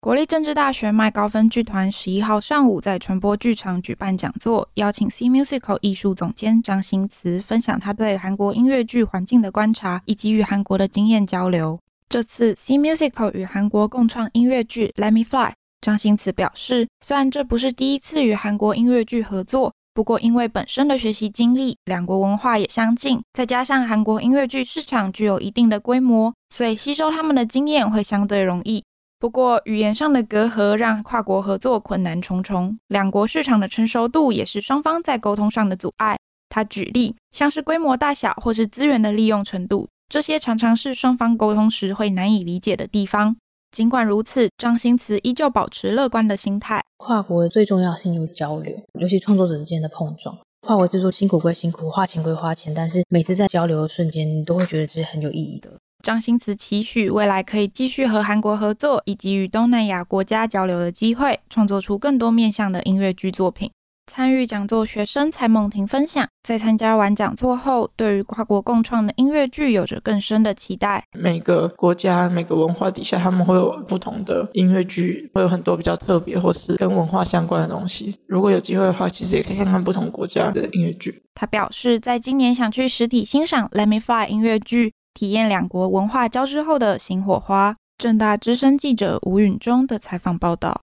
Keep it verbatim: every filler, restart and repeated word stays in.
国立政治大学麦高分剧团十一号上午在传播剧场举办讲座，邀请 C Musical 艺术总监张新慈分享他对韩国音乐剧环境的观察，以及与韩国的经验交流。这次 C Musical 与韩国共创音乐剧 Let Me Fly， 张新慈表示，虽然这不是第一次与韩国音乐剧合作，不过因为本身的学习经历，两国文化也相近，再加上韩国音乐剧市场具有一定的规模，所以吸收他们的经验会相对容易。不过语言上的隔阂让跨国合作困难重重，两国市场的成熟度也是双方在沟通上的阻碍。他举例，像是规模大小或是资源的利用程度，这些常常是双方沟通时会难以理解的地方。尽管如此，张新慈依旧保持乐观的心态。 跨国最重要性就是交流，尤其创作者之间的碰撞。跨国制作辛苦归辛苦，花钱归花钱，但是每次在交流的瞬间，你都会觉得是很有意义的。 张新慈期许未来可以继续和韩国合作，以及与东南亚国家交流的机会，创作出更多面向的音乐剧作品。参与讲座学生蔡梦婷分享，在参加完讲座后，对于跨国共创的音乐剧有着更深的期待。 每个国家每个文化底下，他们会有不同的音乐剧，会有很多比较特别或是跟文化相关的东西。如果有机会的话，其实也可以看看不同国家的音乐剧。 他表示，在今年想去实体欣赏 Let Me Fly 音乐剧，体验两国文化交织后的新火花。政大之声记者吴允中的采访报道。